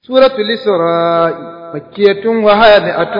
سورة الإسراء مكية وهي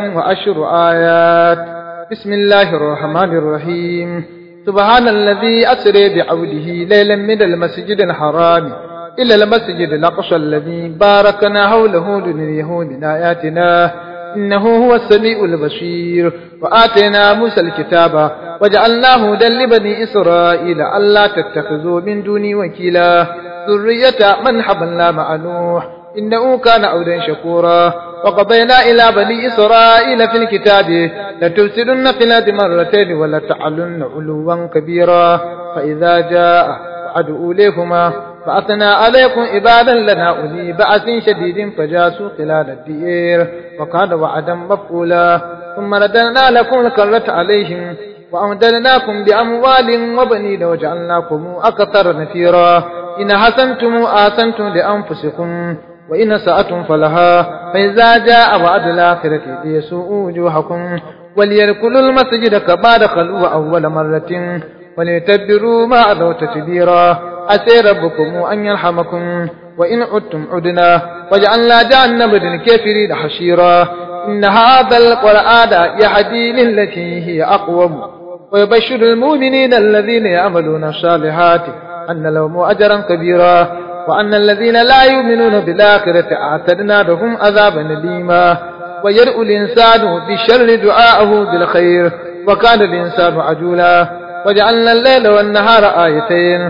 110 آيات. بسم الله الرحمن الرحيم. سبحان الذي أسرى بعبده ليلا من المسجد الحرام إلى المسجد الأقصى الذي باركنا حوله لنريه من آياتنا إنه هو السميع البصير. وآتينا موسى الكتاب وجعلناه هدى لبني إسرائيل ألا تتخذوا من دوني وكيلا ذرية من حملنا مع نوح إنه كان عبدا شكورا. وقضينا إلى بني إسرائيل في الكتاب لتفسدن في الأرض مرتين ولتعلن علوا كبيرا. فإذا جاء وعد أوليكما فأثنى عليكم عبادا لنا أولي بأس شديد فجاسوا خلال الدير وكان وعدا مفعولا. ثم رددنا لكم الكرة عليهم وأمددناكم بأموال وبنين وجعلناكم أكثر نفيرا. إن حسنتم آسنتم لأنفسكم وإن سأتم فلها. فإذا جاء وعد الآخرة ليسوءوا وجوهكم وليدخلوا المسجد كما دخلوا أول مرة وليتبروا ما أذوا تتبيرا. عسى ربكم أن يرحمكم وإن عدتم عدنا وجعلنا جهنم للكافرين حشيرا. إن هذا القرآن يهدي للتي هي أقوم ويبشر المؤمنين الذين يعملون الصالحات أن لهم أجرا كبيرا. وأن الذين لا يؤمنون بالآخرة أعتدنا لهم عذابا أليما. ويدعو الإنسان بالشر دعاءه بالخير وكان الإنسان عجولا. وجعلنا الليل والنهار آيتين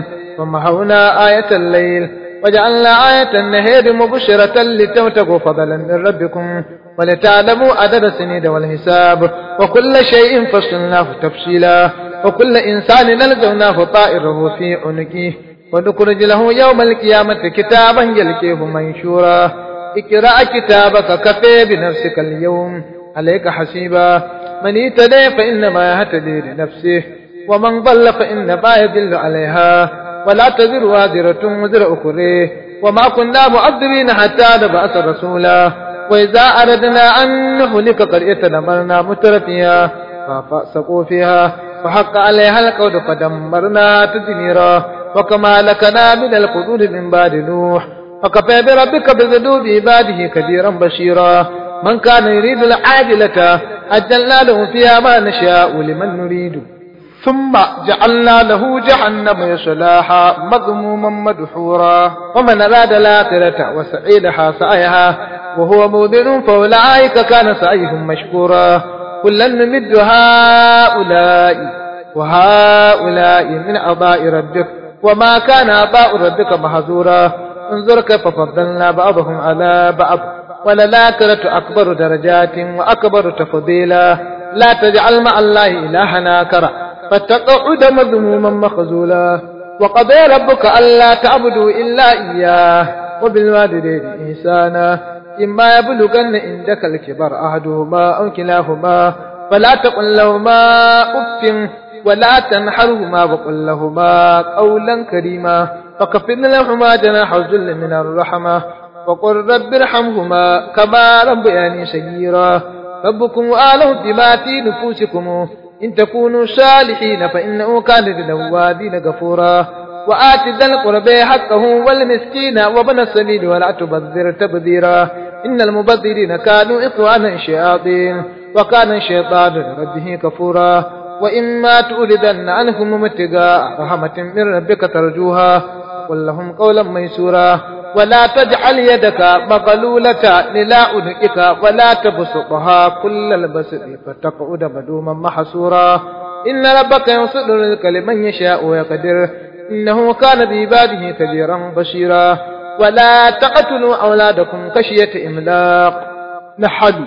ومحونا آية الليل وجعلنا آية النهار مبشرة لتبتغوا فضلا من ربكم ولتعلموا عدد السنين والحساب وكل شيء فصلناه تفصيلا. وكل إنسان نلزمناه طائره في عنقه ونخرج له يوم القيامة كتابا يلقيه منشورا. اقرأ كتابك كفى بنفسك اليوم عليك حسيبا. من اهتدى فإنما يهتدي لنفسه ومن ضل فإنما يضل عليها ولا تزر وازرة وزر أخرى وما كنا معذبين حتى نبعث رسولا. وإذا أردنا أن نهلك قرية أمرنا مترفيها ففسقوا فيها فحق عليها القول فدمرنا تدميرا. وكما لكنا من القرون من بعد نوح وكفى بربك بذنوب عباده كبيرا بشيرا. من كان يريد العاجلة عجلنا له فيها ما نشاء لمن نريد ثم جعلنا له جهنم يصلاها مذموما مدحورا. ومن أراد الآخرة وسعي لها سعيها وهو مؤمن فأولئك كان سعيهم مشكورا. كلا نمد هؤلاء وهؤلاء من عطاء ربك وما كان عطاء ربك محظورا. انظر كيف فضلنا بعضهم على بعض وللآخرة أكبر درجات وأكبر تفضيلا. لا تجعل مع الله إلها آخر فتقعد مذموما مخذولا. وقضى ربك ألا تعبدوا إلا إياه وبالوالدين إحسانا إما يبلغن عندك الكبر أحدهما أو كلاهما فلا تقل لهما أف ولا تنحرهما وقل لهما قولا كريما. فخفض لهما جناح الذل من الرحمة وقل رب ارحمهما كما ربياني صغيرا. ربكم أعلم بما في نفوسكم إن تكونوا صالحين فإنه كان للأوابين غفورا. وآت ذا القربى حقه والمسكين وابن السبيل ولا تبذر تبذيرا. إن المبذرين كانوا إخوانا الشياطين وكان الشيطان لربه كفورا. وإما تؤردن عنهم ابتغاء رحمة من ربك ترجوها وقل لهم قولا ميسورا. ولا تجعل يدك مغلولة إلى عنقك ولا تبسطها كل البسط فتقعد ملوما محسورا. إن ربك يبسط الرزق لمن يشاء ويقدر إنه كان بعباده كبيرا بشيرا. ولا تقتلوا أولادكم خشية إملاق نحن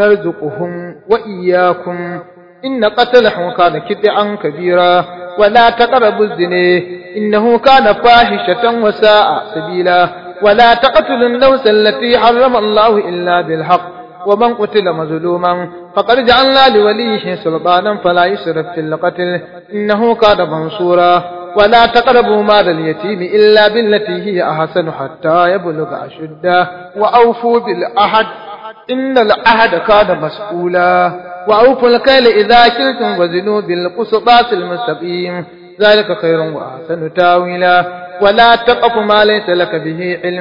نرزقهم وإياكم إن قتلهم كان خطئا كبيرا. ولا تقربوا الزنا إنه كان فاحشة وساء سبيلا. ولا تقتلوا النفس التي حرم الله إلا بالحق ومن قتل مظلوما فقد جعلنا لوليه سلطانا فلا يسرف في القتل إنه كان منصورا. ولا تقربوا مال اليتيم إلا بالتي هي أحسن حتى يبلغ أشده وأوفوا بالعهد إن العهد كان مسؤولا. وأوفوا الكيل إذا كلتم وزنوا بالقسطاس المستقيم ذلك خير وأحسن تاويلا. ولا تقف ما ليس لك به علم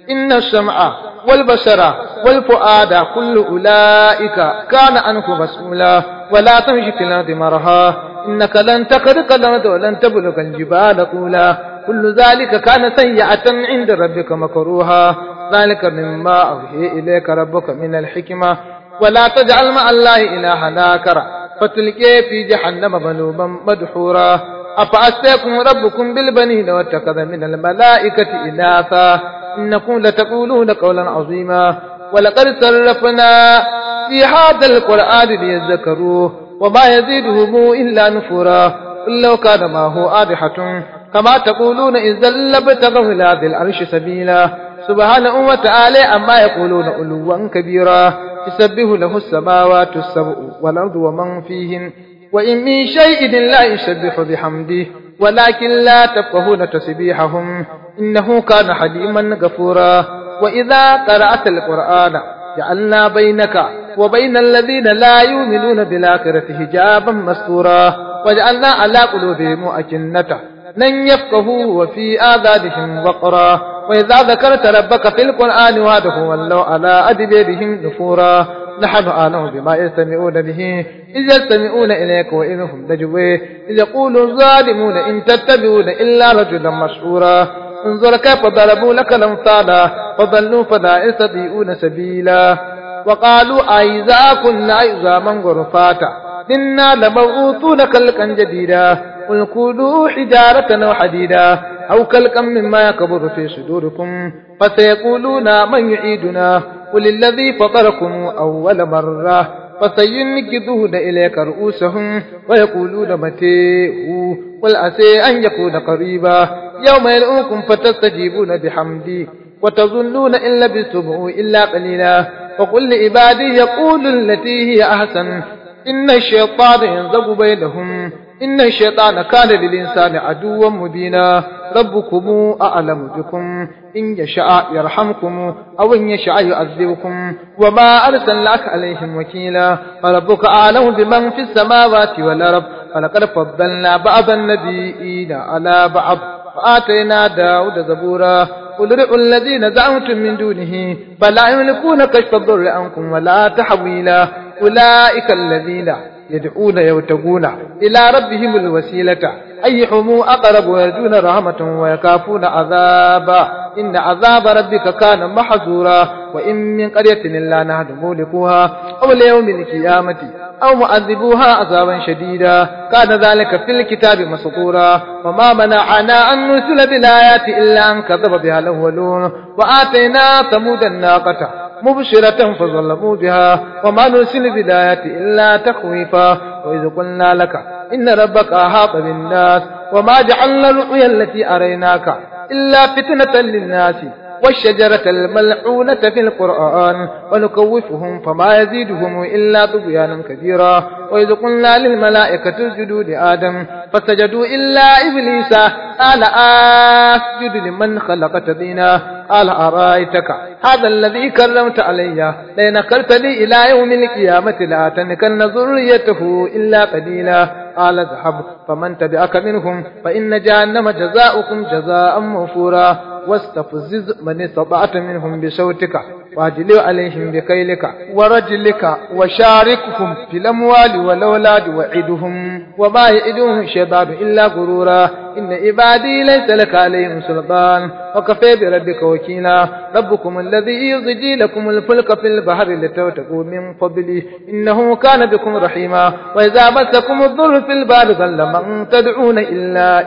إن السمع والبصر والفؤاد كل أولئك كان عنه مسؤولا ولا تمشي في الأرض مرها إنك لن تخرق الأرض ولن تبلغ الجبال طولا كل ذلك كان سيئة عند ربك مكروها ذلك مما أوحي إليك ربك من الحكمة ولا تجعل مع الله إلها آخر فتلقي في جهنم ملوما مدحورا أفأساكم ربكم بالبنين واتخذ من الملائكة إناثا إنكم لتقولون قولا عظيما ولقد صرفنا في هذا القرآن ليذكروه وما يزيدهم إلا نفورا قل لو كان معه آلهة كما تقولون إذا لابتغوا إلى ذي العرش سبيلا سبحانه وتعالى عما يقولون علوا كبيرا يسبح له السماوات السبع والأرض ومن فيهن وإن من شيء لا يسبح بحمده ولكن لا تفقهون تسبيحهم إنه كان حليما غفورا وإذا قرأت القرآن جعلنا بينك وبين الذين لا يؤمنون بالآخرة حجابا مستورا وجعلنا على قلوبهم أكنة لن يفقهوا وفي آذانهم وقرا وإذا ذكرت ربك في القرآن وحده ولوا على أدبارهم نفورا نحن أعلم بما يستمعون به إذ يستمعون إليك وإذ هم نجوى إذ يقول الظالمون إن تتبعون إلا رجلا مشهورا انظر كيف ضربوا لك الأمثال فضلوا فلا يستطيعون سبيلا وقالوا أئذا كنا عظاما ورفاتا إنا لمبعوثون خلقا جديدا قل كونوا حجارة أو حديدا أو خلقا مما يكبر في صدوركم فسيقولون من يعيدنا قل الذي فطركم أول مرة فسينكثون إليك رؤوسهم ويقولون متى هو قل عسى أن يكون قريبا يوم يدعوكم فتستجيبون بحمدي وتظنون إن لبثتم إلا قليلا وقل لعبادي يقول التي هي أحسن إن الشيطان ينزغ بينهم إن الشيطان كان للإنسان عدوا مبينا ربكم أعلم بكم إن يشاء يرحمكم أو إن يشاء يعذبكم وما أرسلناك عليهم وكيلا فربك أعلم بمن في السماوات والأرض ولقد فضلنا بعض النبيين على بعض فآتينا داود زبورا قل ادعوا الذين زعمتم من دونه فلا يملكون كشف الضر عنكم ولا تحويلا أولئك الذين يدعون يبتغون إلى ربهم الوسيلة أيهم أقرب ويرجون رحمة ويخافون عذابا إن عذاب ربك كان محظورا وإن من قرية إلا نحن مهلكوها قبل يوم القيامة أو معذبوها عذابا شديدا كان ذلك في الكتاب مسطورا وما منعنا أن نرسل بالآيات إلا أن كذب بها الأولون وآتينا ثمود الناقة مبشرة فظلموا بها وما نرسل بالآيات إلا تخويفا وإذ قلنا لك إن ربك أحاط بالناس وما جعلنا الرؤيا التي أريناك إلا فتنة للناس والشجرة الملعونة في القرآن ونكوفهم فما يزيدهم إلا طغيانا كبيرا وإذ قلنا للملائكة اسجدوا لآدم فسجدوا إلا إبليس قال أسجد لمن خلقت دينا قال أرأيتك هذا الذي كرمت علي لئن أخرتني إلى يوم القيامة لآتينكن ذريته إلا قليلا قال اذهب فمن تبعك منهم فإن جهنم جزاؤكم جزاء موفورا واستفزز من استطعت منهم بصوتك واجلب عليهم بخيلك ورجلك وشاركهم في الأموال والأولاد وعدهم وما يعدهم الشيطان إلا غرورا إن عبادي ليس لك عليهم سلطان وكفى بربك وكيلا ربكم الذي يزجي لكم الفلك في البحر لتبتغوا من فضله إنه كان بكم رحيما وإذا مسكم الضر في البحر ضل من تدعون إلا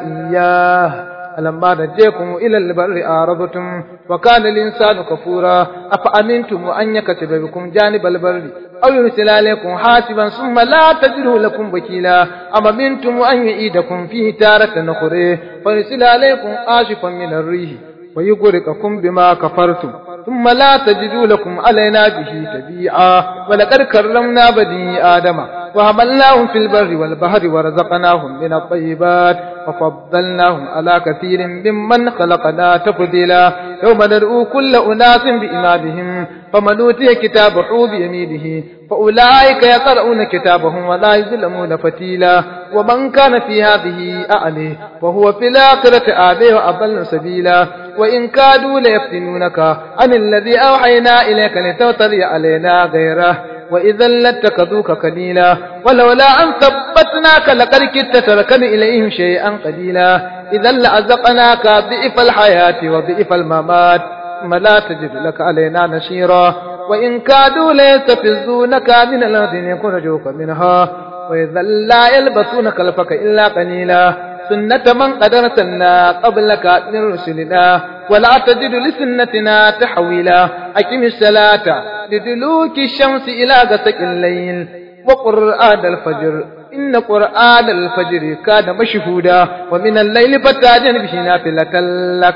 إياه فلما نجيكم إلى البر أعرضتم وكان الإنسان كفورا أفأمنتم أن يكتب بكم جانب البر أو يرسل عليكم حاسبا ثم لا تجدوا لكم وكيلا أم أمنتم أن يعيدكم فيه تارة أخرى فيرسل عليكم آشفا من الريح ويغرقكم بما كفرتم ثم لا تجدوا لكم علينا به تبيعا ولقد كرمنا بني آدم وحملناهم في البر والبحر ورزقناهم من الطيبات وفضلناهم على كثير ممن خلقنا تفضيلا يوم ندعو كل أناس بإمامهم فمن أوتي كتابه بيمينه فأولئك يقرؤون كتابهم ولا يظلمون فتيلا ومن كان في هذه أعلى وهو في الآخرة أعلى وأضل سبيلا وإن كادوا ليفتنونك عن الذي أوحينا إليك لتفتري علينا غيره وإذا لاتخذوك قليلا ولولا أن ثبتناك لقد كدت تركن إليهم شيئا قليلا إذا لأذقناك ضعف الحياة وضعف الممات ثم لا تجد لك علينا نشيرا وإن كادوا ليستفزونك من الأرض ليخرجوك منها وإذا لا يلبسون خلفك إلا قليلا سنة من قد أرسلنا قبلك من رسلنا ولا تجد لسنتنا تحويلا أقم الصلاة لدلوك الشمس إلى غسق الليل وقرآن الفجر إن قرآن الفجر كان مشهودا ومن الليل فتهجد به نافلة لك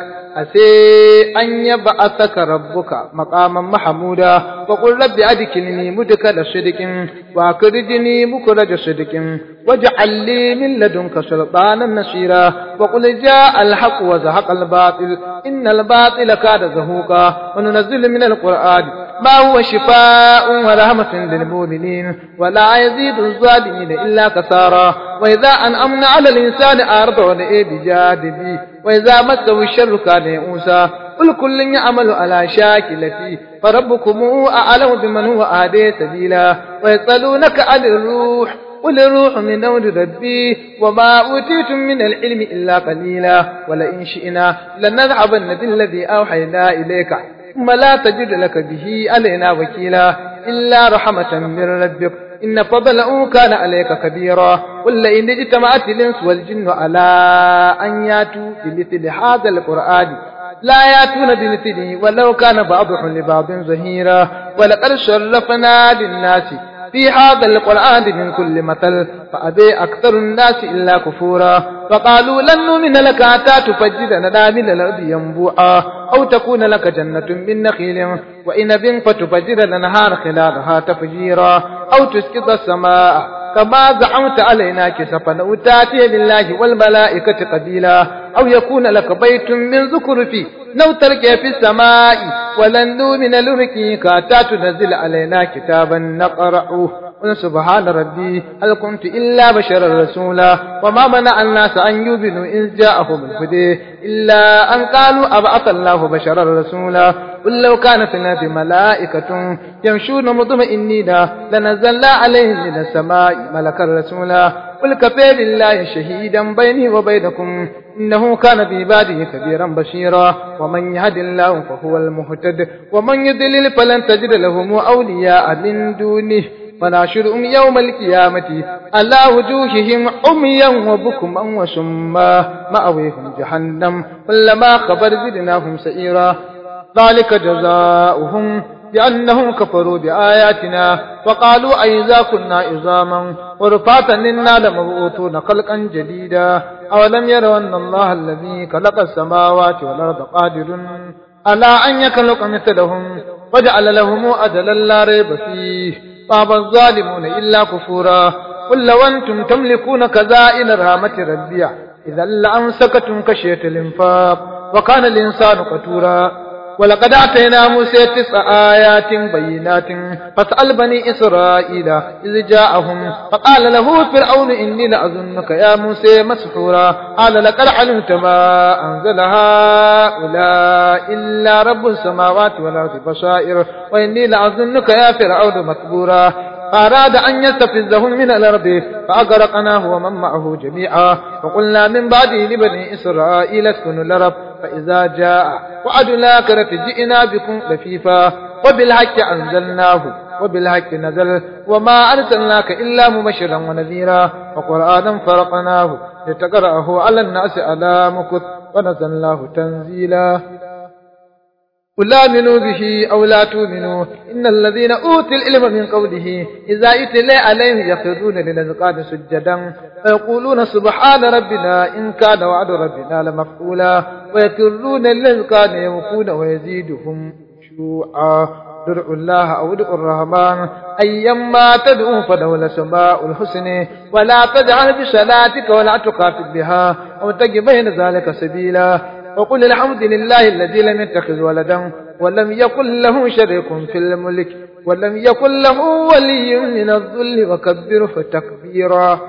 عسى أن يبعثك ربك مقاما محمودا وقل رب أدخلني مدخل صدق وأخرجني مخرج صدق واجعل لي من لدنك سلطانا نصيرا وقل جاء الحق وزهق الباطل إن الباطل كان زهوقا وننزل من القرآن ما هو شفاء ورحمة للمؤمنين ولا يزيد الظالمين إلا كثارا وإذا أنعمنا على الإنسان أعرض ونأى بجانبه وإذا مسه الشر كان يئوسا قل كل يعمل على شاكلته فربكم أعلم بمن هو أهدى سبيلا ويسألونك عن الروح قل الروح من أمر ربي وما أوتيتم من العلم إلا قليلا ولئن شئنا لنذهبن بالذي أوحينا إليك ثم لا تجد لك به علينا وكيلا إلا رحمة من ربك إن فضله كان عليك كبيرا قل لئن اجتمعت الإنس والجن على أن ياتوا بمثل هذا القرآن لا ياتون بمثله ولو كان بعضهم لبعض ظهيرا ولقد شرفنا للناس في هذا القرآن من كل مثل فأبى أكثر الناس إلا كفورا فقالوا لن نؤمن لك حتى تفجر لنا من الأرض ينبوعا أو تكون لك جنة من نخيل وإنب فتفجر الأنهار خلالها تفجيرا أو تسقط السماء كما زعمت علينا كسفا أو تأتي بالله والملائكة قبيلا أو يكون لك بيت من زخرف أو تركي في السماء ولن نؤمن لرقيك حتى تنزل علينا كتابا نقرأه قل سبحان ربي هل كنت إلا بشرا رسولا وما منع الناس أن يؤمنوا إذ جاءهم الهدى إلا أن قالوا أبعث الله بشرا رسولا قل لو كان في الأرض ملائكة يمشون مطمئنين لنزلنا عليهم من السماء ملكا رسولا قل كفى بالله شهيدا بيني وبينكم إنه كان بعباده خبيرا بشيرا ومن يهد الله فهو المهتد ومن يضلل فلن تجد لهم أولياء من دونه ونحشرهم يوم القيامة على وجوههم عميا وبكما وصما مأويهم جهنم كلما خبر زدناهم سعيرا ذلك جزاؤهم بأنهم كفروا بآياتنا وقالوا أئذا كنا عظاما ورفاتا إنا لمبعوثون خلقا جديدا أولم يروا أن الله الذي خلق السماوات والأرض قادر على أن يخلق مثلهم وجعل لهم أجلا لا ريب فيه فأبى الظالمون إلا كفورا قل لو أنتم تملكون خزائن رحمة ربي إذا لأمسكتم خشية الإنفاق وكان الإنسان قتورا ولقد آتينا موسى 9 آيات بينات فاسأل بني إسرائيل إذ جاءهم فقال له فرعون إني لأظنك يا موسى مسحورا قال لقد علمت ما أنزل هؤلاء إلا رب السماوات والأرض بصائر وإني لأظنك يا فرعون مثبورا فأراد أن يستفزهم من الأرض فأغرقناه ومن معه جميعا وقلنا من بعده لبني إسرائيل اسكنوا الأرض فإذا جاء وعد الآخرة جئنا بكم لفيفا وبالحق أنزلناه وبالحق نزل وما أرسلناك إلا مبشرا ونذيرا وقرآنا فرقناه لتقرأه على الناس على مكث ونزلناه تنزيلا قل آمنوا به أو لا تؤمنوا إن الذين أوتوا العلم من قوله إذا يتلى عليهم يخرجون للأذقان سجدا ويقولون سبحان ربنا إن كان وعد ربنا لمفعولا ويخرون للأذقان يبكون ويزيدهم خشوعا ادعوا الله أو ادعوا الرحمن أيما تدعوا فله الأسماء الحسنى ولا تجعل بصلاتك ولا تخافت بها وابتغ بين ذلك سبيلا وقل الحمد لله الذي لم يتخذ ولدا ولم يكن له شريك في الملك ولم يكن له ولي من الذل وكبره تكبيرا.